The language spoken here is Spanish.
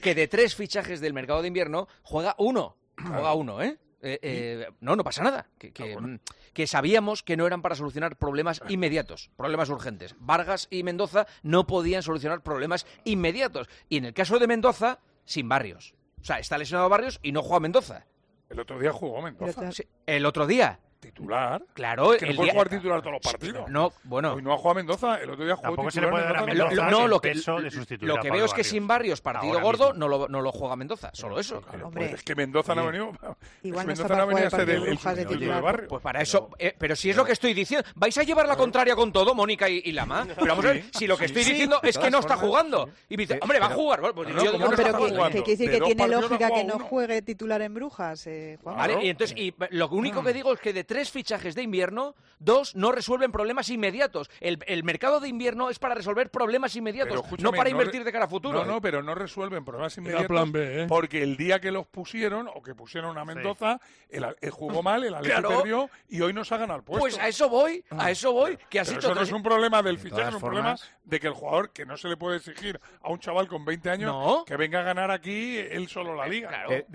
que de 3 fichajes del mercado de invierno juega uno. Juega uno, ¿eh? No pasa nada. Que sabíamos que no eran para solucionar problemas inmediatos, problemas urgentes. Vargas y Mendoza no podían solucionar problemas inmediatos. Y en el caso de Mendoza, sin Barrios. O sea, está lesionado Barrios y no juega Mendoza. El otro día jugó Mendoza. Sí, el otro día. Titular. Claro, que no puede jugar titular todos los partidos. No, bueno. Hoy no ha jugado Mendoza, el otro día jugó Tampoco titular. Se le puede dar a Mendoza el peso de sustituir lo a que Pablo veo es que Barrios. sin Barrios, partido Ahora gordo, mismo. no lo juega Mendoza. Solo eso. Claro, Hombre. pues es que Mendoza no ha venido. Igual no Mendoza está no para ha venido a jugar ser el el partido de sustituto de titular. Barrios. Pues para eso, pero si es lo que estoy diciendo, vais a llevar la contraria con todo, Mónica y Lama. Pero vamos a ver, si lo que estoy diciendo es que no está jugando. Y me dice, hombre, va a jugar. Pues yo digo, ¿cómo no no está está jugando. jugando? Que quiere decir De que dos tiene partidos lógica no que juega no uno. juegue titular en Brujas, Juan. ¿Vale? Y entonces, lo único que digo es que de 3 fichajes de invierno, 2 no resuelven problemas inmediatos. El mercado de invierno es para resolver problemas inmediatos, Pero escúchame, no para invertir de cara a futuro. No, pero no resuelven problemas inmediatos. plan B, ¿eh? Porque el día que los pusieron, o que pusieron a Mendoza, el jugó mal, el Atlético Claro. perdió y hoy no se ha ganado el puesto. Pues a eso voy, que así Pero eso no es un problema del fichaje, todas es un problema formas- de que el jugador, que no se le puede exigir a un chaval con 20 años No. que venga a ganar aquí él solo la liga. Claro.